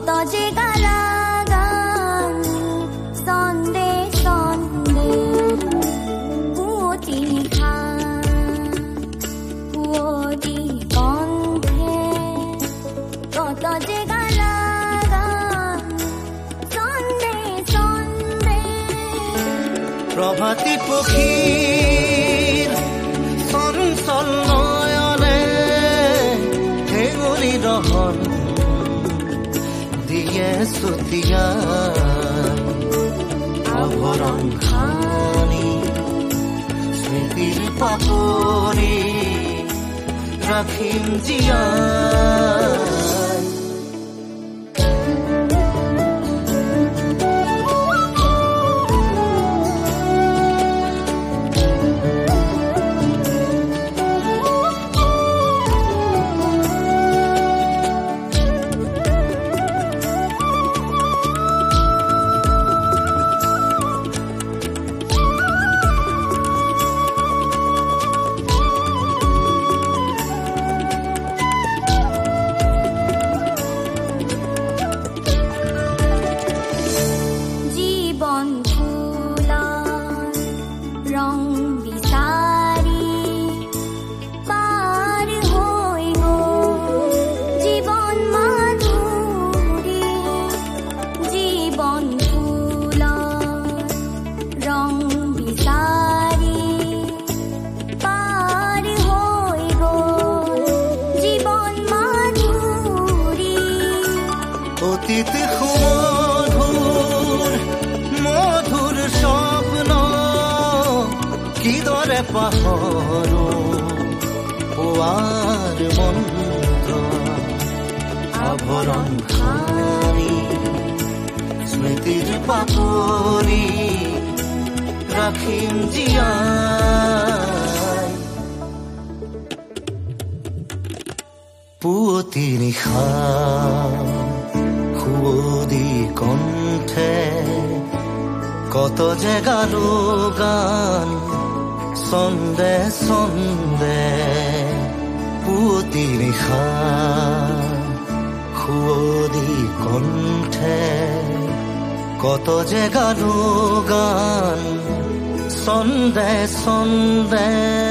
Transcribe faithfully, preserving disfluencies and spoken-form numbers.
কত যে গালাগান সন্দে সন্দে পুঁতি খা পুঁতি কণ্ঠে কত যে গালাগান সন্দে সন্দে প্রভাতী পক্ষীর চঞ্চল নয়নে হেঙুলি রহন দিয়ে চুতিয়াই আভৰণ খানি স্মৃতিৰ পাপৰি ৰাখিম জীয়াই অতীত সুমধুৰ মধুৰ স্বপ্ন কিদৰে পাহৰো পুৱাৰ মন্ত্ৰ আভৰণ খানি স্মৃতিৰ পাপৰি ৰাখিম জীয়াই পুৱতি নিশা সুৱদি কণ্ঠে কত যে গালো গান ছন্দে ছন্দে পুৱতি নিশা সুৱদি কণ্ঠে কত যে গালো গান ছন্দে ছন্দে